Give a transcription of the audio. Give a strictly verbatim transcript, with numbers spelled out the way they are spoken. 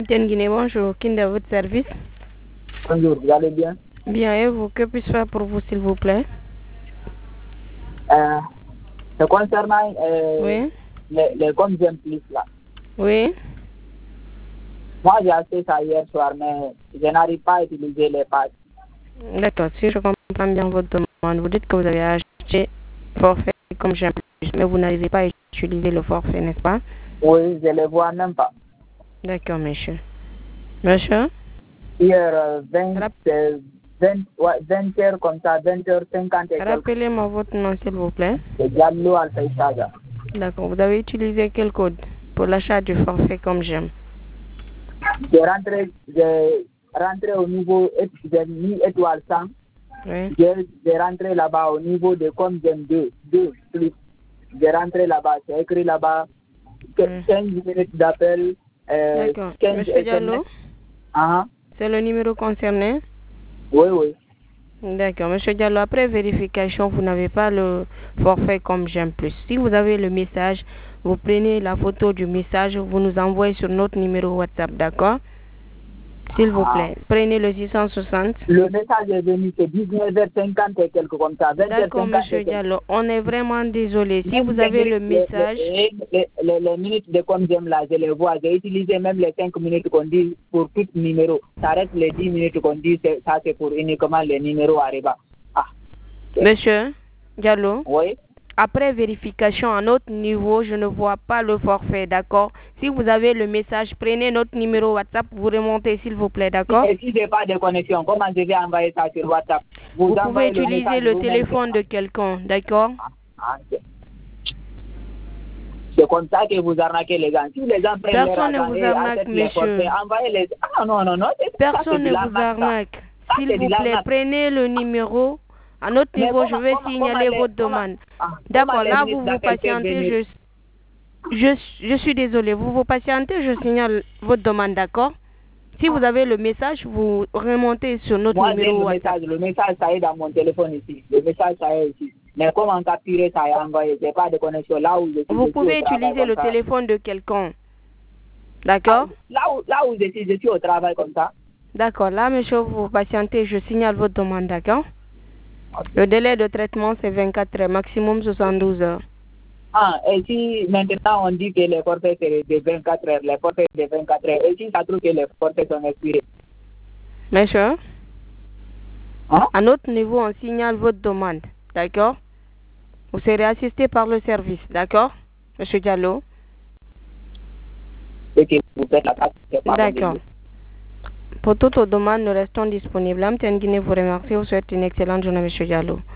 Guinée, bonjour. Qui est à votre service? Bonjour, vous allez bien? Bien, et vous? Que puis-je faire pour vous, s'il vous plaît? Euh, c'est concernant euh, Oui. les, les comme j'aime plus là. Oui. Moi, j'ai acheté ça hier soir, mais je n'arrive pas à utiliser les pages. D'accord, si je comprends bien votre demande, vous dites que vous avez acheté forfait comme j'aime plus, mais vous n'arrivez pas à utiliser le forfait, n'est-ce pas? Oui, je ne les vois même pas. D'accord, monsieur. Monsieur? Hier, euh, vingt, Rap- euh, vingt, ouais, vingt heures comme ça, vingt heures cinquante et quelques. Rappelez-moi votre nom, s'il vous plaît. C'est Diallo Alpha Saga. D'accord, vous avez utilisé quel code pour l'achat du forfait comme j'aime? J'ai rentré, j'ai rentré au niveau, j'ai mis étoile cent. Oui. J'ai j'ai rentré là-bas au niveau de comme j'aime deux, deux plus. J'ai rentré là-bas, c'est écrit là-bas que Oui. quinze minutes d'appel, euh, D'accord. quinze Monsieur S M S. Diallo, Ah, c'est le numéro concerné? oui, oui. D'accord, monsieur Diallo, après vérification, vous n'avez pas le forfait comme j'aime plus. Si vous avez le message, vous prenez la photo du message, vous nous envoyez sur notre numéro WhatsApp, d'accord? S'il vous Ah. plaît, prenez le six cent soixante. Le message est venu, c'est dix-neuf heures cinquante et quelque comme ça, vingt heures D'accord, cinquante monsieur et quelque. Diallo, on est vraiment désolé. Si Même vous les avez le minutes, les, message, les, les, les, les minutes de comme j'aime là, je les vois. J'ai utilisé même les cinq minutes qu'on dit pour tout numéro. Ça reste les dix minutes qu'on dit, c'est- ça c'est pour uniquement les numéros arrivants. Ah, monsieur Diallo, oui. après vérification à notre niveau, je ne vois pas le forfait, d'accord? Si vous avez le message, prenez notre numéro WhatsApp, vous remontez s'il vous plaît, d'accord? Et si je n'ai pas de connexion, comment je vais envoyer ça sur WhatsApp? Vous, Vous pouvez envoyez le utiliser message le vous-même. téléphone de quelqu'un, d'accord? Ah, ah, ok. C'est comme ça que vous arnaquez les gens. Si les gens prennent leur Personne ne argent vous et arnaque, achètent les forfaits, monsieur. envoyez-les. Ah non, non, non, c'est- ça c'est Personne de ne vous l'arnaque ça. arnaque. Ça S'il c'est de vous plaît, l'arnaque. prenez le numéro. À notre Mais niveau, je comment, vais comment, comment signaler les, votre comment, demande. ah, comment D'accord, les là, ministres vous vous d'appel peuvent patientez. venir? Je, je, je suis désolée. Vous vous patientez, je signale votre demande, d'accord? Si vous avez le message, vous remontez sur notre Moi j'ai numéro le WhatsApp. message, le message ça est dans mon téléphone ici. Le message ça est ici. Mais comment capturer ça et envoyer? J'ai pas de connexion. Là où je suis, Vous je suis au pouvez travail utiliser comme le ça. téléphone de quelqu'un. Ah, D'accord? Là où, là où je suis, je suis au travail comme ça. D'accord, là, monsieur, vous patientez, je signale votre demande, d'accord? Ok. Le délai de traitement, c'est vingt-quatre heures, maximum soixante-douze heures. Ah, et si maintenant on dit que les forfaits c'est de vingt-quatre heures, les forfaits de vingt-quatre heures, et si ça trouve que les forfaits sont expirés? Monsieur, Hein? à notre niveau, on signale votre demande, d'accord? Vous serez assisté par le service, d'accord? Monsieur Diallo? Et que vous faites la tâche, c'est pas bon de D'accord. Dieu. Pour toutes vos demandes, nous restons disponibles. Amten Guinée vous remercie. Vous souhaite une excellente journée, monsieur Diallo.